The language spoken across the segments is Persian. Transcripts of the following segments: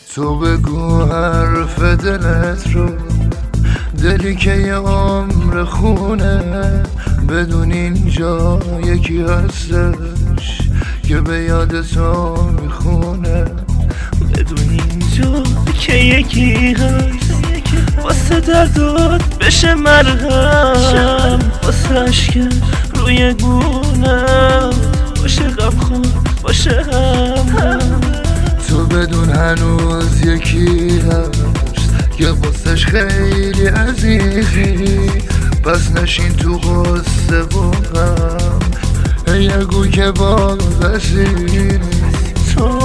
تو بگو حرف دلت رو، دلی که یه عمر خونه، بدون اینجا یکی هستش که به یاد تو میخونه. بدون اینجا که یکی هست واسه دردات بشه مرهم، واسه عشق روی گونم باشه غمخوار باشه هم. تو بدون هنوز یکی هست که واسش خیلی عزیزی، پس نشین تو غصه و غم، نگو که باقی تو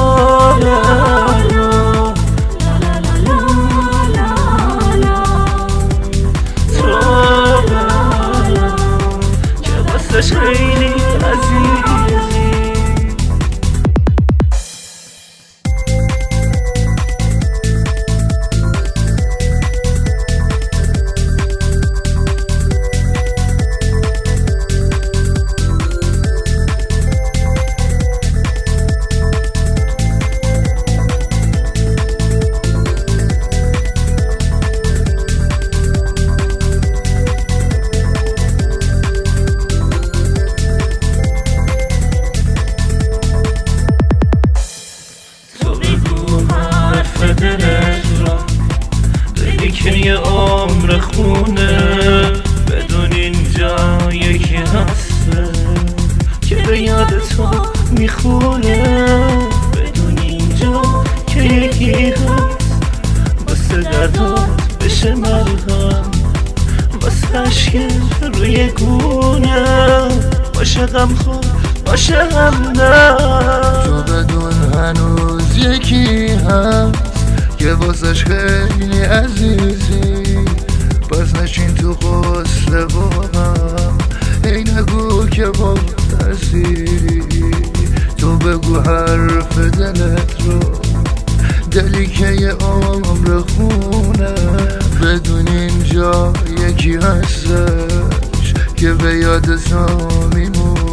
که واسش خیلی عزیزی. دلی که یه عمر خونه، بدون اینجا یکی هسته که به یاد تو میخونه. بدون اینجا که یکی هست واسه دردات بشه مرهم، واسه عشق روی گونه باشه غمخوار باشه همدم. تو بدون هنوز یکی هست که واسش خیلی عزیزی، پس نشین تو غصه و غم، ای نگو که با تأثیری. تو بگو حرف دلت رو، دلی که یه عمر خونه، بدون اینجا یکی هستش که به یاد تو میمونه.